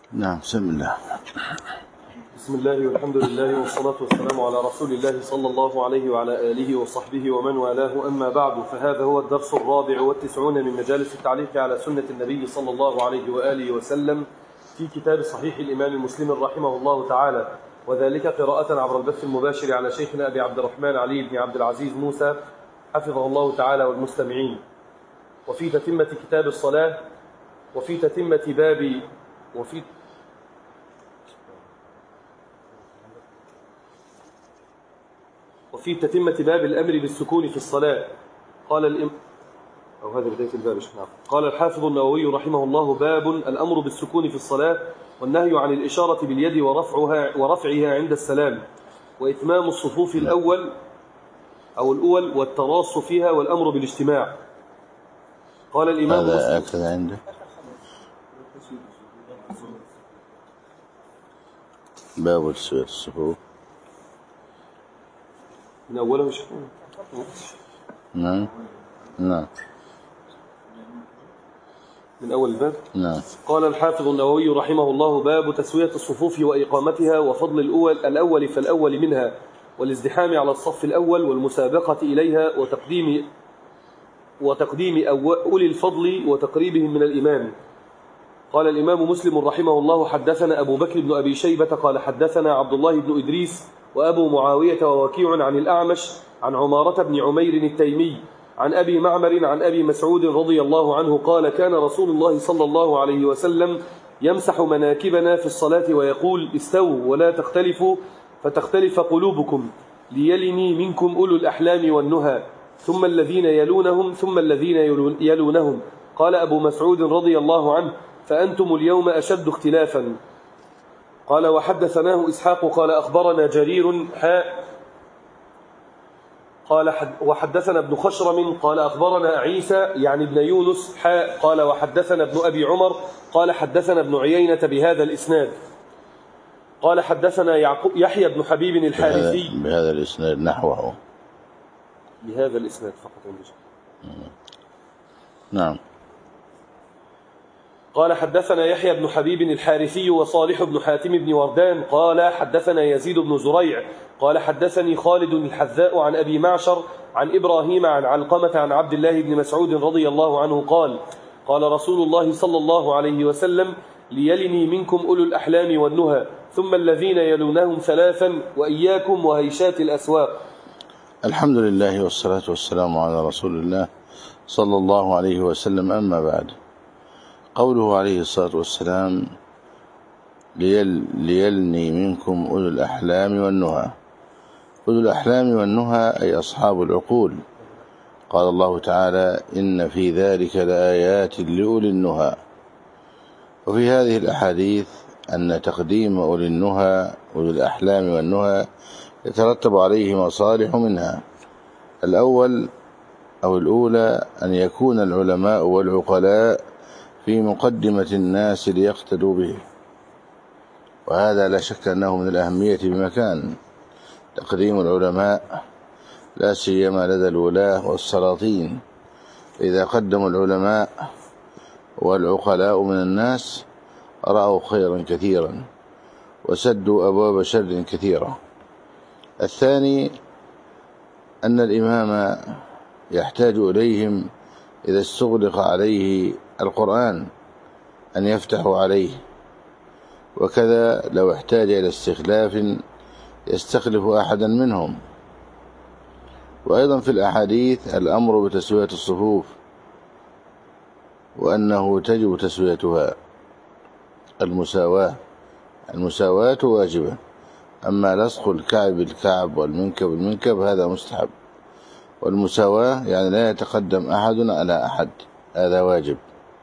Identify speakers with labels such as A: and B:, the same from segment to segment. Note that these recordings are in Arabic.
A: نعم. بسم الله.
B: بسم الله والحمد لله والصلاة والسلام على رسول الله صلى الله عليه وعلى آله وصحبه ومن والاه، أما بعد، فهذا هو الدرس 94 من مجالس التعليق على سنة النبي صلى الله عليه وآله وسلم في كتاب صحيح الإمام مسلم رحمه الله تعالى، وذلك قراءة عبر البث المباشر على شيخنا أبي عبد الرحمن علي بن عبد العزيز موسى حفظه الله تعالى والمستمعين. وفي تتمة كتاب الصلاة وفي تتمة باب وفي تتمة باب الأمر بالسكون في الصلاة قال الحافظ النووي رحمه الله: باب الأمر بالسكون في الصلاة والنهي عن الإشارة باليد ورفعها عند السلام، وإتمام الصفوف الأول والتراص فيها، والأمر بالاجتماع. قال الإمام
A: هذا أكثر عنده باب الصفوف
B: من أوله شكون.
A: نعم
B: من أول الباب.
A: نعم.
B: قال الحافظ النووي رحمه الله: باب تسوية الصفوف وإقامتها، وفضل الأول فالأول منها، والازدحام على الصف الأول، والمسابقة إليها، وتقديم أولي الفضل وتقريبهم من الإمام. قال الإمام مسلم رحمه الله: حدثنا أبو بكر بن أبي شيبة قال حدثنا عبد الله بن إدريس وأبو معاوية ووكيع عن الأعمش عن عمارة بن عمير التيمي عن أبي معمر عن أبي مسعود رضي الله عنه قال: كان رسول الله صلى الله عليه وسلم يمسح مناكبنا في الصلاة ويقول: استووا ولا تختلفوا فتختلف قلوبكم، ليلني منكم أولو الأحلام والنهى، ثم الذين يلونهم ثم الذين يلونهم. قال أبو مسعود رضي الله عنه: فأنتم اليوم أشد اختلافا. قال: وحدثناه إسحاق قال أخبرنا جرير وحدثنا ابن خشرم قال أخبرنا عيسى يعني ابن يونس قال وحدثنا ابن أبي عمر قال حدثنا ابن عيينة بهذا الإسناد. قال حدثنا يحيى بن حبيب الحارثي
A: بهذا الإسناد نحوه،
B: بهذا الإسناد فقط.
A: نعم.
B: قال حدثنا يحيى بن حبيب الحارثي وصالح بن حاتم بن وردان قال حدثنا يزيد بن زريع قال حدثني خالد الحذاء عن أبي معشر عن إبراهيم عن علقمة عن عبد الله بن مسعود رضي الله عنه قال: قال رسول الله صلى الله عليه وسلم: ليلني منكم أولو الأحلام والنهى، ثم الذين يلونهم ثلاثا، وإياكم وهيشات الأسواق.
A: الحمد لله والصلاة والسلام على رسول الله صلى الله عليه وسلم. أما بعد، قوله عليه الصلاة والسلام: ليلني منكم أولو الأحلام والنهى. أولو الأحلام والنهى أي أصحاب العقول. قال الله تعالى: إن في ذلك لآيات لأولي النهى. وفي هذه الأحاديث أن تقديم أولي النهى أولي الأحلام والنهى يترتب عليه مصالح منها. الأول أو الأولى أن يكون العلماء والعقلاء في مقدمة الناس ليقتدوا به، وهذا لا شك أنه من الأهمية بمكان. تقديم العلماء لا سيما لدى الولاة والسلاطين، إذا قدموا العلماء والعقلاء من الناس رأوا خيرا كثيرا وسدوا أبواب شر كثيرة. الثاني أن الإمام يحتاج إليهم إذا استغلق عليه القرآن أن يفتحوا عليه، وكذا لو احتاج إلى استخلاف يستخلف أحدا منهم. وأيضا في الأحاديث الأمر بتسوية الصفوف، وأنه تجب تسويتها. المساواة واجبة، أما لصق الكعب بالكعب والمنكب بالمنكب هذا مستحب، والمساواة يعني لا يتقدم أحد على أحد، هذا واجب.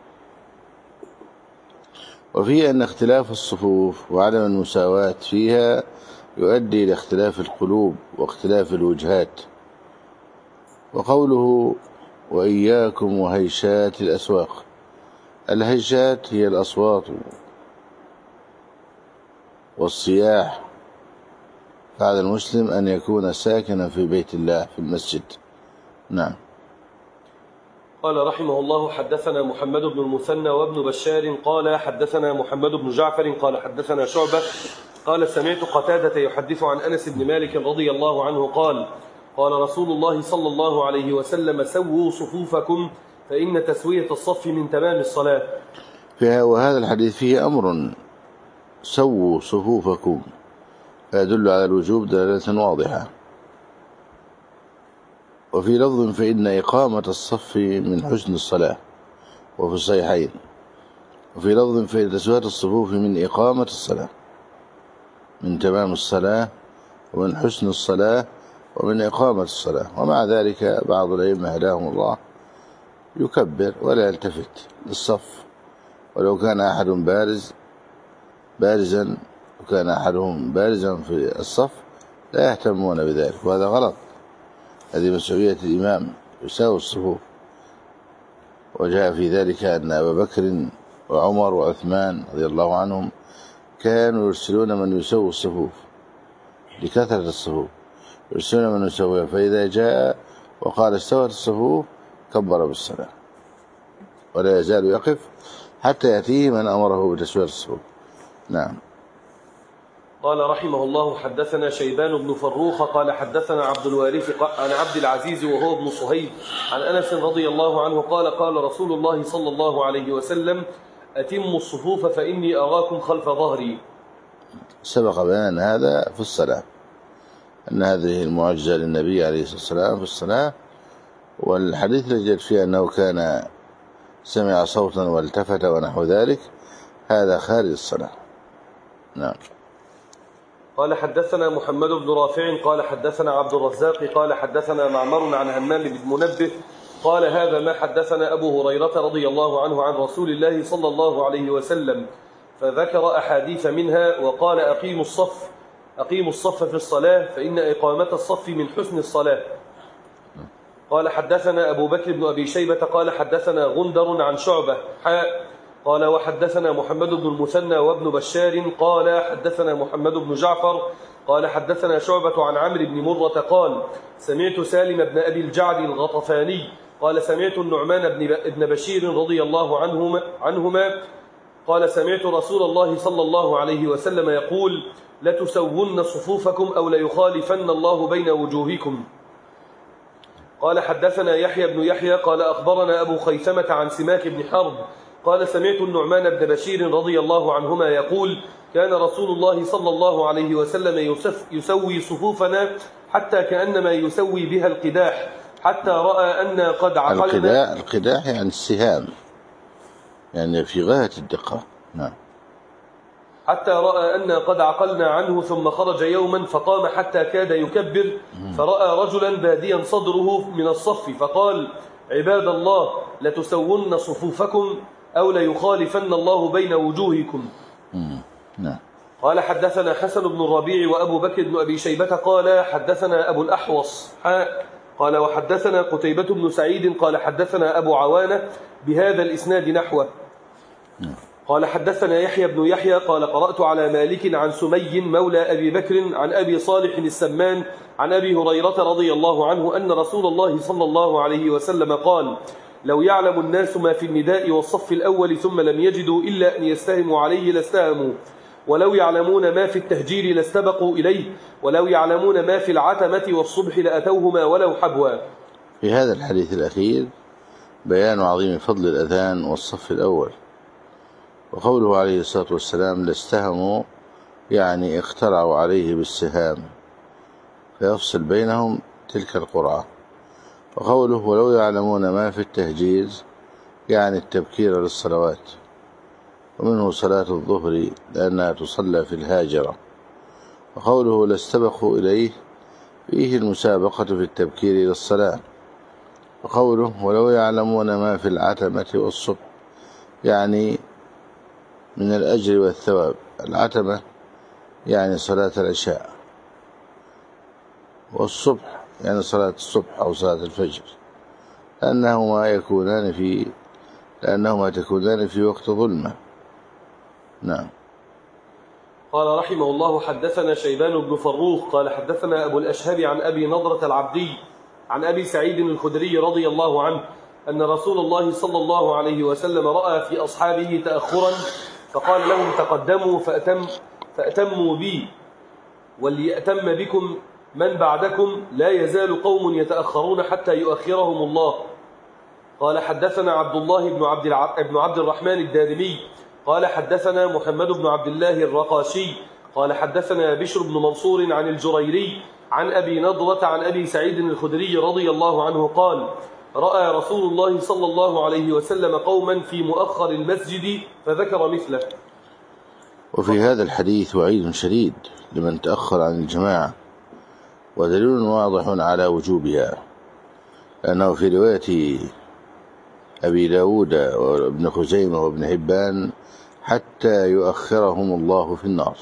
A: وفي أن اختلاف الصفوف وعدم المساواة فيها يؤدي إلى اختلاف القلوب واختلاف الوجهات. وقوله: وإياكم وهيشات الأسواق. الهيشات هي الأصوات والصياح. فعلى المسلم أن يكون ساكنا في بيت الله في المسجد. نعم.
B: قال رحمه الله حدثنا محمد بن المثنى وابن بشار قال حدثنا محمد بن جعفر قال حدثنا شعبة قال سمعت قتادة يحدث عن أنس بن مالك رضي الله عنه قال قال رسول الله صلى الله عليه وسلم سووا صفوفكم فإن تسوية الصف من تمام الصلاة.
A: وهذا الحديث فيه أمر سووا صفوفكم فيدل على الوجوب دلالة واضحة. وفي لفظ فإن إقامة الصف من حسن الصلاة وفي الصحيحين. وفي لفظ فإن تسوية الصفوف من إقامة الصلاة من تمام الصلاة ومن حسن الصلاة ومن إقامة الصلاة. ومع ذلك بعض الأئمة هداهم الله يكبر ولا يلتفت للصف ولو كان أحد بارزا وكان أحدهم بارزا في الصف لا يهتمون بذلك، وهذا غلط. هذه مسؤولية الإمام يساوي الصفوف. وجاء في ذلك أن أبا بكر وعمر وعثمان رضي الله عنهم كانوا يرسلون من يسوي الصفوف لكثرة الصفوف، يرسلون من يسويها، فإذا جاء وقال استوت الصفوف كبر بالصلاة ولا يزال يقف حتى يأتيه من أمره بتسوية الصفوف. نعم.
B: قال رحمه الله حدثنا شيبان بن فروخ قال حدثنا عبد الوارث عن عبد العزيز وهو ابن صهيب عن أنس رضي الله عنه قال قال رسول الله صلى الله عليه وسلم أتموا الصفوف فإني أراكم خلف ظهري.
A: سبق بيان هذا في الصلاة، أن هذه المعجزة للنبي عليه الصلاة والسلام في الصلاة. والحديث الذي جاء فيه أنه كان سمع صوتا والتفت ونحو ذلك هذا خارج الصلاة. نعم.
B: قال حدثنا محمد بن رافع قال حدثنا عبد الرزاق قال حدثنا معمر عن همام بن منبه قال هذا ما حدثنا أبو هريرة رضي الله عنه عن رسول الله صلى الله عليه وسلم، فذكر أحاديث منها وقال أقيموا الصف في الصلاة فإن إقامة الصف من حسن الصلاة. قال حدثنا أبو بكر بن أبي شيبة قال حدثنا غندر عن شعبة قال وحدثنا محمد بن المثنى وابن بشار قال حدثنا محمد بن جعفر قال حدثنا شعبة عن عمرو بن مرة قال سمعت سالم بن أبي الجعد الغطفاني قال سمعت النعمان بن بشير رضي الله عنهما قال سمعت رسول الله صلى الله عليه وسلم يقول لتسون صفوفكم أو ليخالفن الله بين وجوهكم. قال حدثنا يحيى بن يحيى قال أخبرنا أبو خيثمة عن سماك بن حرب قال سمعت النعمان بن بشير رضي الله عنهما يقول كان رسول الله صلى الله عليه وسلم يسوي صفوفنا حتى كأنما يسوي بها القداح حتى رأى أن قد عقلنا.
A: القداح يعني السهام، يعني في غاية الدقة. نعم.
B: حتى رأى أن قد عقلنا عنه ثم خرج يوما فقام حتى كاد يكبر فرأى رجلا باديا صدره من الصف فقال عباد الله لتسون صفوفكم أو ليخالفن الله بين وجوهكم.
A: نعم.
B: قال حدثنا حسن بن الربيع وأبو بكر بن أبي شيبة قال حدثنا أبو الأحوص قال وحدثنا قتيبة بن سعيد قال حدثنا أبو عوانة بهذا الإسناد نحوه. قال حدثنا يحيى بن يحيى قال قرأت على مالك عن سمي مولى أبي بكر عن أبي صالح السمان عن أبي هريرة رضي الله عنه أن رسول الله صلى الله عليه وسلم قال لو يعلم الناس ما في النداء والصف الأول ثم لم يجدوا إلا أن يستهموا عليه لاستهموا، ولو يعلمون ما في التهجير لاستبقوا إليه، ولو يعلمون ما في العتمة والصبح لأتوهما ولو حبوا.
A: في هذا الحديث الأخير بيان عظيم فضل الأذان والصف الأول. وقوله عليه الصلاة والسلام لاستهموا يعني اخترعوا عليه بالسهام فيفصل بينهم تلك القرعة. وقوله ولو يعلمون ما في التهجيز يعني التبكير للصلوات، ومنه صلاة الظهر لأنها تصلى في الهاجرة. وقوله لاستبقوا إليه فيه المسابقة في التبكير للصلاة. وقوله ولو يعلمون ما في العتمة والصبح يعني من الأجر والثواب. العتمة يعني صلاة العشاء، والصبح يعني صلاة الصبح أو صلاة الفجر، لأنهما تكونان في وقت ظلمة. نعم.
B: قال رحمه الله حدثنا شيبان بن فروخ قال حدثنا أبو الأشهب عن أبي نضرة العبدي عن أبي سعيد الخدري رضي الله عنه أن رسول الله صلى الله عليه وسلم رأى في أصحابه تأخرا فقال لهم تقدموا فأتموا بي وليأتم بكم من بعدكم لا يزال قوم يتأخرون حتى يؤخرهم الله. قال حدثنا عبد الله بن عبد الرحمن الدارمي قال حدثنا محمد بن عبد الله الرقاشي قال حدثنا بشر بن منصور عن الجريري عن أبي نضرة عن أبي سعيد الخدري رضي الله عنه قال رأى رسول الله صلى الله عليه وسلم قوما في مؤخر المسجد فذكر مثله.
A: وفي هذا الحديث وعيد شديد لمن تأخر عن الجماعة ودليل واضح على وجوبها، لأنه في رواية أبي داود وابن خزيمة وابن حبان حتى يؤخرهم الله في النار،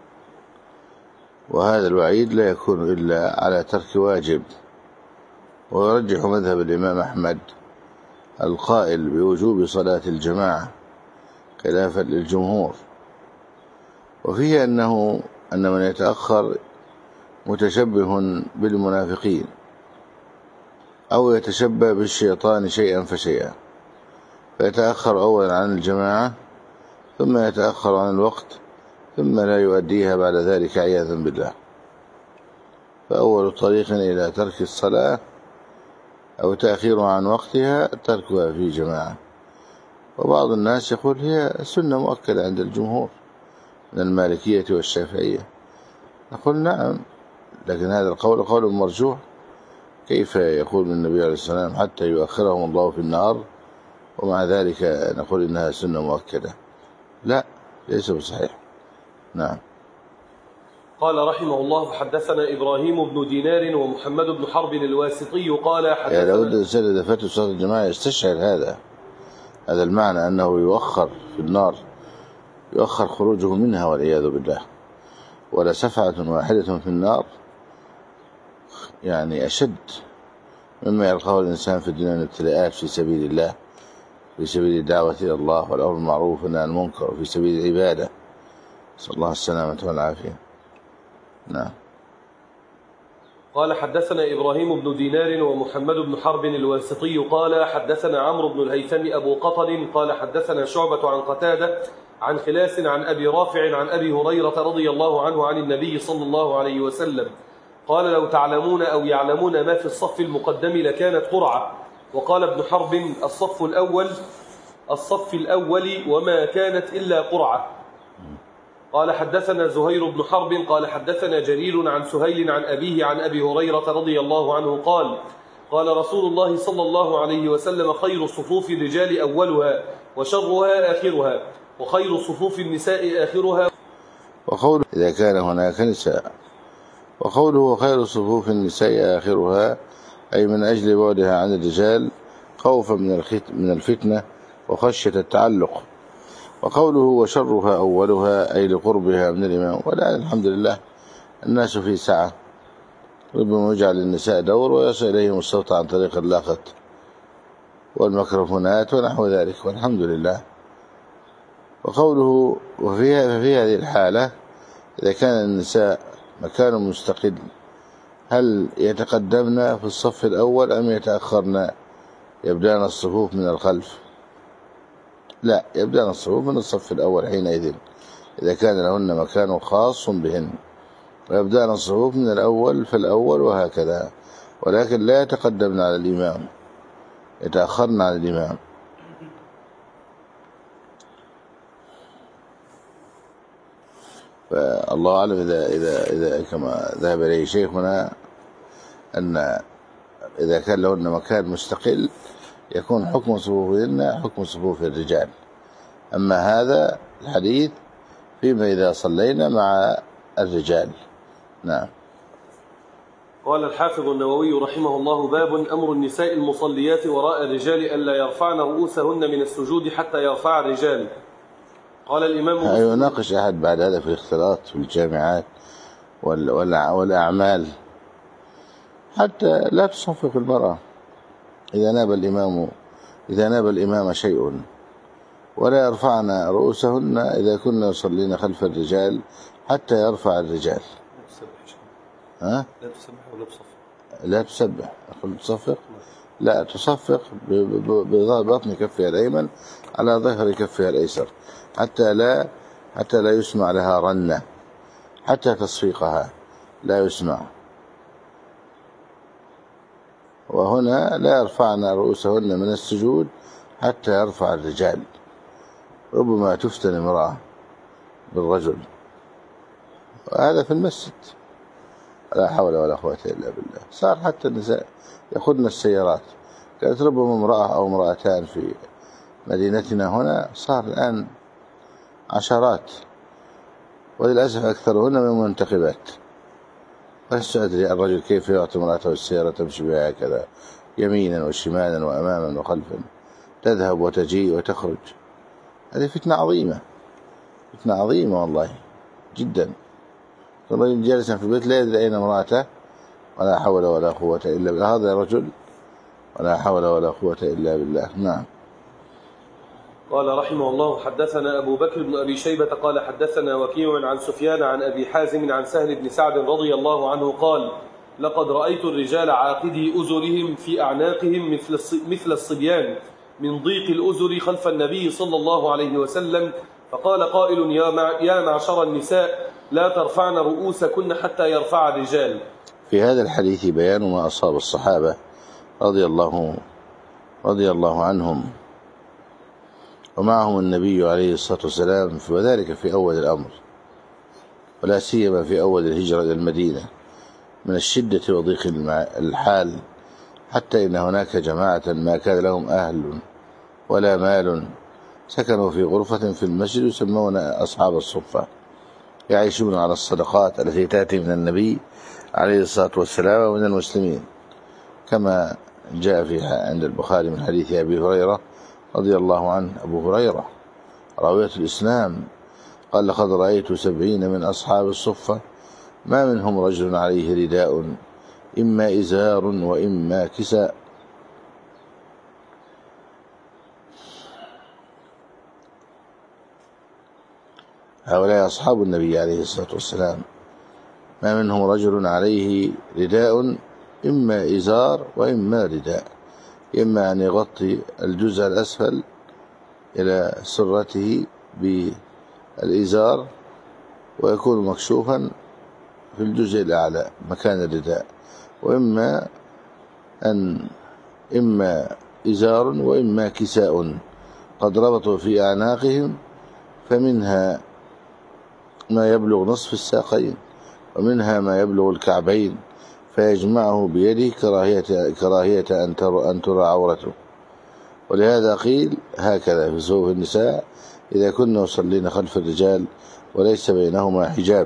A: وهذا الوعيد لا يكون إلا على ترك واجب. ويرجح مذهب الإمام أحمد القائل بوجوب صلاة الجماعة خلافا للجمهور، وفيه أن من يتأخر متشبه بالمنافقين أو يتشبه بالشيطان شيئا فشيئا، فيتأخر أولا عن الجماعة ثم يتأخر عن الوقت ثم لا يؤديها بعد ذلك عياذا بالله. فأول طريق إلى ترك الصلاة أو تأخيرها عن وقتها تركها في جماعة. وبعض الناس يقول هي سنة مؤكدة عند الجمهور من المالكية والشافعية، نقول نعم، لكن هذا القول قول مرجوح. كيف يقول النبي عليه الصلاة والسلام حتى يؤخرهم الله في النار ومع ذلك نقول إنها سنة مؤكدة؟ لا، ليس بصحيح. نعم.
B: قال رحمه الله حدثنا إبراهيم بن دينار ومحمد بن حرب الواسطي قال حدثنا
A: يعني لابد الإنسان إذا فات صلاة الجماعة يستشعر هذا المعنى، أنه يؤخر في النار، يؤخر خروجه منها والعياذ بالله. ولا سفعة واحدة في النار يعني أشد مما يلقاه الإنسان في الدنيا من ابتلاءات في سبيل الله، في سبيل الدعوة إلى الله والأمر بالمعروف والنهي عن المنكر، وفي سبيل العبادة. نسأل الله السلامة والعافية. نعم.
B: قال حدثنا إبراهيم بن دينار ومحمد بن حرب الواسطي قال حدثنا عمرو بن الهيثم أبو قطن قال حدثنا شعبة عن قتادة عن خلاس عن أبي رافع عن أبي هريرة رضي الله عنه عن النبي صلى الله عليه وسلم قال لو تعلمون أو يعلمون ما في الصف المقدم لكانت قرعة. وقال ابن حرب الصف الأول وما كانت إلا قرعة. قال حدثنا زهير بن حرب قال حدثنا جرير عن سهيل عن أبيه عن أبي هريرة رضي الله عنه قال رسول الله صلى الله عليه وسلم خير صفوف الرجال أولها وشرها آخرها وخير صفوف النساء آخرها.
A: وقوله إذا كان هناك نساء، وقوله خير صفوف النساء آخرها أي من أجل بعدها عن الرجال خوفا من الفتنة وخشية التعلق. وقوله وشرها أولها أي لقربها من الإمام. والآن الحمد لله الناس في سعة، ربما يجعل النساء دور ويصل إليهم الصوت عن طريق اللاقط والميكروفونات ونحو ذلك، والحمد لله. وقوله ففي هذه الحالة إذا كان النساء مكان مستقل هل يتقدمن في الصف الأول أم يتأخرن يبدأن الصفوف من الخلف؟ لا، يبدأن الصفوف من الصف الأول حينئذ إذا كان لهن مكان خاص بهن، ويبدأن الصفوف من الأول فالأول وهكذا، ولكن لا يتقدمن على الإمام، يتأخرن على الإمام. فالله أعلم إذا كما ذهب إليه شيخنا أن إذا كان لهن مكان مستقل يكون حكم صفوفهن حكم صفوف الرجال. أما هذا الحديث فيما إذا صلينا مع الرجال. نعم.
B: قال الحافظ النووي رحمه الله باب أمر النساء المصليات وراء الرجال ألا يرفعن رؤوسهن من السجود حتى يرفع الرجال. قال الإمام
A: يناقش أحد بعد هذا في الاختلاط في الجامعات والأعمال حتى لا تصفق المرأة إذا ناب الإمام شيء، ولا يرفعن رؤوسهن إذا كنا يصلين خلف الرجال حتى يرفع الرجال.
B: لا تسبح ولا تصفق.
A: لا تسبح، أقول تصفق. لا، تصفق ببطن كفها الأيمن على ظهر كفها الأيسر حتى لا يسمع لها رنة، حتى تصفيقها لا يسمع. وهنا لا يرفعن رؤوسهن من السجود حتى يرفع الرجال، ربما تفتن امرأة بالرجل، وهذا في المسجد. لا حول ولا قوة إلا بالله. صار حتى النساء يأخذن السيارات، كانت ربما امرأة أو امرأتان في مدينتنا هنا، صار الآن عشرات، وللأسف أكثرهن من المنتخبات. ولست أدري الرجل كيف يعطي امرأته السيارة تمشي بها هكذا يمينا وشمالا وأماما وخلفا، تذهب وتجيء وتخرج. هذه فتنة عظيمة، فتنة عظيمة والله جدا. الرجل جالسا في البيت لا يدري أين امرأته، ولا حول ولا قوة إلا بالله. هذا رجل، ولا حول ولا قوة إلا بالله. نعم.
B: قال رحمه الله: حدثنا أبو بكر بن أبي شيبة قال حدثنا وكيع عن سفيان عن أبي حازم عن سهل بن سعد رضي الله عنه قال: لقد رأيت الرجال عاقدي أزرهم في أعناقهم مثل الصبيان من ضيق الأزر خلف النبي صلى الله عليه وسلم، فقال قائل: يا معشر النساء لا ترفعن رؤوسكن حتى يرفع الرجال.
A: في هذا الحديث بيان ما أصاب الصحابة رضي الله عنهم ومعهم النبي عليه الصلاة والسلام، وذلك في أول الأمر، ولا سيما في أول الهجرة إلى المدينة، من الشدة وضيق الحال، حتى إن هناك جماعة ما كان لهم أهل ولا مال، سكنوا في غرفة في المسجد يسمون أصحاب الصفة، يعيشون على الصدقات التي تأتي من النبي عليه الصلاة والسلام ومن المسلمين، كما جاء في عند البخاري من حديث أبي هريرة رضي الله عنه. أبو هريرة راوية الإسلام قال: لقد رأيت 70 من أصحاب الصفة ما منهم رجل عليه رداء إما إزار وإما كساء. هؤلاء أصحاب النبي عليه الصلاة والسلام ما منهم رجل عليه رداء إما إزار وإما رداء، إما أن يغطي الجزء الأسفل إلى سرته بالإزار ويكون مكشوفا في الجزء الأعلى مكان الرداء، إما إزار وإما كساء قد ربطوا في أعناقهم، فمنها ما يبلغ نصف الساقين ومنها ما يبلغ الكعبين، فيجمعه بيده كراهية أن ترى عورته. ولهذا قيل هكذا في صفوف النساء إذا كنا يصلين خلف الرجال وليس بينهما حجاب.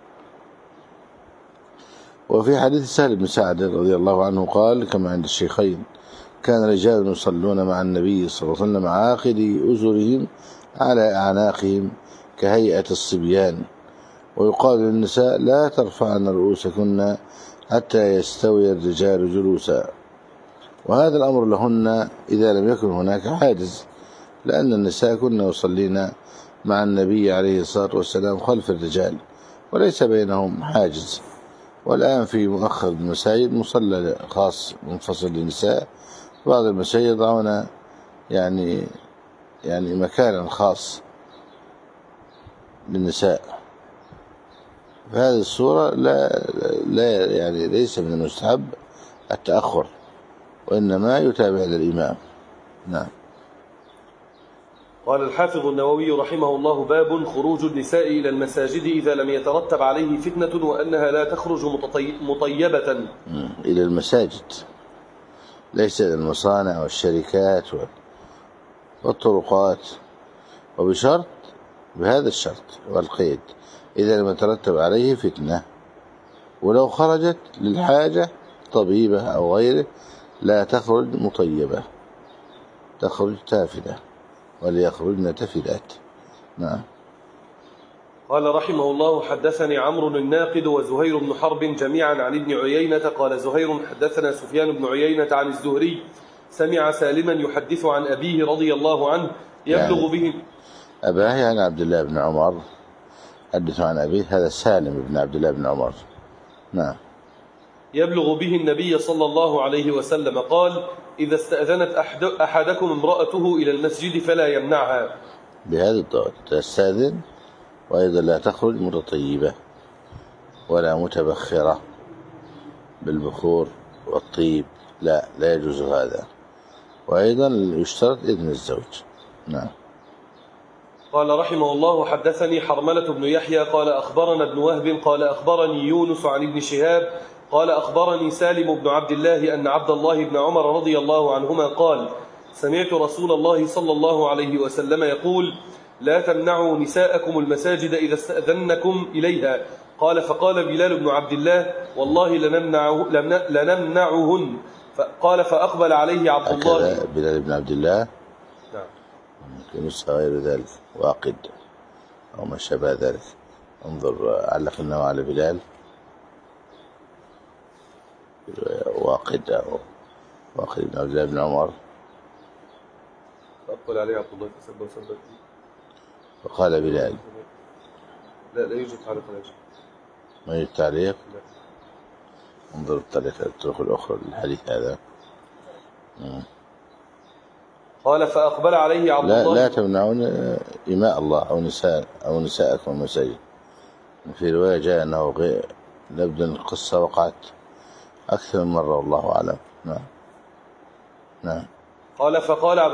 A: وفي حديث سهل بن سعد رضي الله عنه قال كما عند الشيخين: كان رجال يصلون مع النبي صلى الله عليه وسلم عاقدي أزرهم على أعناقهم كهيئة الصبيان، ويقال للنساء: لا ترفعن رؤوسكن حتى يستوي الرجال جلوسا. وهذا الأمر لهن إذا لم يكن هناك حاجز، لأن النساء كن يصلين مع النبي عليه الصلاة والسلام خلف الرجال وليس بينهم حاجز. والآن في مؤخر المساجد مصلى خاص منفصل للنساء، بعض المساجد يضعون يعني مكانا خاص للنساء. فهذه الصورة لا يعني ليس من المستحب التأخر، وإنما يتابع للإمام. نعم.
B: قال الحافظ النووي رحمه الله: باب خروج النساء إلى المساجد إذا لم يترتب عليه فتنة، وأنها لا تخرج مطيبة.
A: إلى المساجد، ليس إلى المصانع والشركات والطرقات، وبشرط، بهذا الشرط والقيد: إذا لم يترتب عليه فتنة. ولو خرجت للحاجة طبيبة أو غيره لا تخرج مطيبة، تخرج تافلة، وليخرجن تفلات. نعم.
B: قال رحمه الله: حدثني عمرو الناقد وزهير بن حرب جميعا عن ابن عيينة قال زهير: حدثنا سفيان بن عيينة عن الزهري سمع سالما يحدث عن أبيه رضي الله عنه يبلغ به
A: أباه يعني عبد الله بن عمر، حدث عن أبيه، هذا سالم بن عبد الله بن عمر. نعم.
B: يبلغ به النبي صلى الله عليه وسلم قال: إذا استأذنت أحدكم امرأته إلى المسجد فلا يمنعها.
A: بهذا الضوء تستأذن، وأيضا لا تخرج متطيبة ولا متبخرة بالبخور والطيب، لا يجوز هذا. وأيضا يشترط إذن الزوج. نعم.
B: قال رحمه الله: حدثني حرملة بن يحيى قال أخبرنا ابن وهب قال أخبرني يونس عن ابن شهاب قال أخبرني سالم بن عبد الله أن عبد الله بن عمر رضي الله عنهما قال: سمعت رسول الله صلى الله عليه وسلم يقول: لا تمنعوا نساءكم المساجد إذا استأذنكم إليها. قال: فقال بلال بن عبد الله: والله لنمنعهن. قال: فأقبل عليه عبد الله.
A: بلال بن عبد الله،
B: نعم،
A: نسخة غير ذلك، واقد أو ما شابه ذلك. انظر، علق النوى على بلال، واقد أو واقد بن عبد الله بن عمر.
B: فأقبل عليه عبد الله فسبه وسبه.
A: وقال بلال.
B: لا يوجد تعليق على شيء.
A: ما يوجد تعليق؟ انظر الطرق الأخرى للحديث هذا.
B: قال: فأقبل عليه عبد الله.
A: لا تمنعون إماء الله أو نساءكم المساجد. في رواية جاء أنه لابد القصة وقعت أكثر من مرة، والله أعلم. نعم.
B: قال: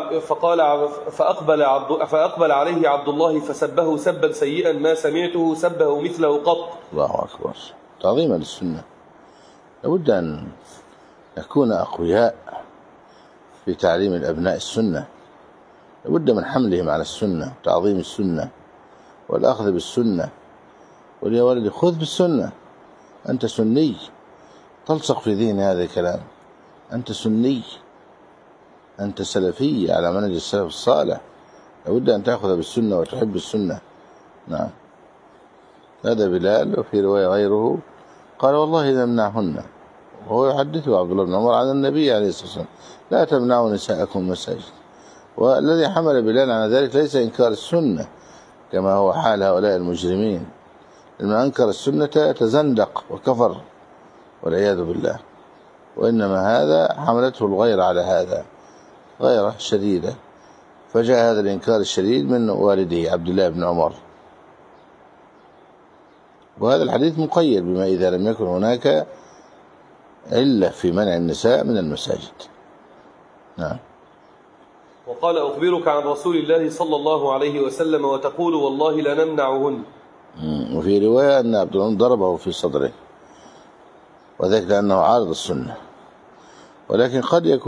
B: فأقبل عليه عبد الله فسبه سبا سيئا ما سمعته سبه مثله قط.
A: الله أكبر، تعظيما للسنة. لابد أن نكون أقوياء في تعليم الأبناء السنة، لابد من حملهم على السنة، تعظيم السنة والأخذ بالسنة. ويا ولدي خذ بالسنة، أنت سني، تلصق في ذهن هذا الكلام، أنت سني، أنت سلفي على منهج السلف الصالح، لابد أن تأخذ بالسنة وتحب السنة. نعم. هذا بلال. وفي رواية غيره قال: والله لنمنعهن، وهو يحدثه عبد الله بن عمر عن النبي عليه الصلاة والسلام: لا تمنعوا نساءكم المساجد. والذي حمل بلال على ذلك ليس إنكار السنة كما هو حال هؤلاء المجرمين، لما أنكر السنة تزندق وكفر والعياذ بالله، وإنما هذا حملته الغيرة على هذا، غيرة شديدة، فجاء هذا الإنكار الشديد من والده عبد الله بن عمر. وهذا الحديث مقيد بما إذا لم يكن هناك علة في منع النساء من المساجد. نعم.
B: وقال: أخبرك عن رسول الله صلى الله عليه وسلم وتقول: والله لنمنعهن.
A: وفي رواية أن عبد الله ضربه في صدره، وذلك لأنه عارض السنة. ولكن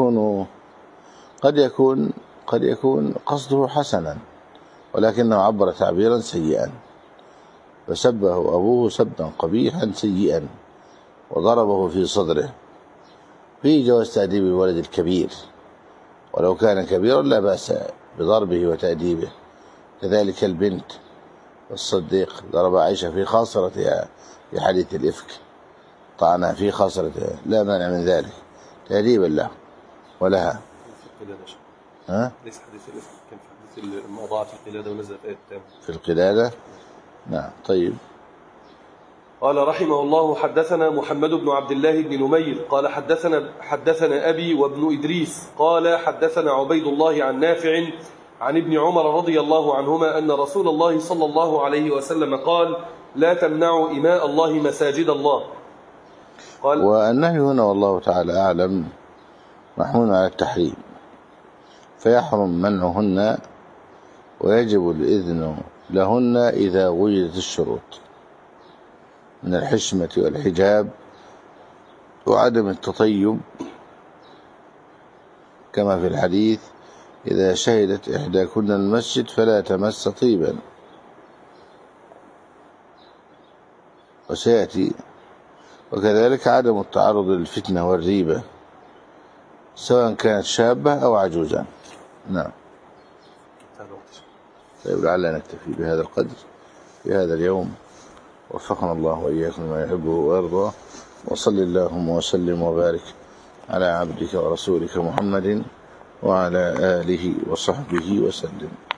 A: قد يكون قصده حسنا، ولكنه عبر تعبيرا سيئا، فسبه أبوه سبا قبيحا سيئا وضربه في صدره. في جواز تأديب الولد الكبير، ولو كان كبيرا لا بأس بضربه وتأديبه. كذلك البنت، والصديق ضرب عائشة في خاصرتها في حديث الإفك، طعنها في خاصرتها، لا مانع من ذلك، تأديبا له ولها.
B: ليس حديث الإفك، كان في حديث الموضوعات في القلادة ونزل
A: في القلادة. نعم. طيب.
B: قال رحمه الله: حدثنا محمد بن عبد الله بن نمير قال حدثنا أبي وابن إدريس قال حدثنا عبيد الله عن نافع عن ابن عمر رضي الله عنهما أن رسول الله صلى الله عليه وسلم قال: لا تمنعوا إماء الله مساجد الله. قال:
A: والنهي هنا والله تعالى أعلم محمول على التحريم، فيحرم منعهن، ويجب الإذن لهن إذا وجدت الشروط من الحشمة والحجاب وعدم التطيب، كما في الحديث: إذا شهدت إحداكن المسجد فلا تمس طيبا. وسيأتي. وكذلك عدم التعرض للفتنة والريبة، سواء كانت شابة أو عجوزا. نعم. طيب، لعلنا نكتفي بهذا القدر في هذا اليوم، وفقنا الله وإياكم ما يحبه ويرضى. وصل اللهم وسلم وبارك على عبدك ورسولك محمد وعلى آله وصحبه وسلم.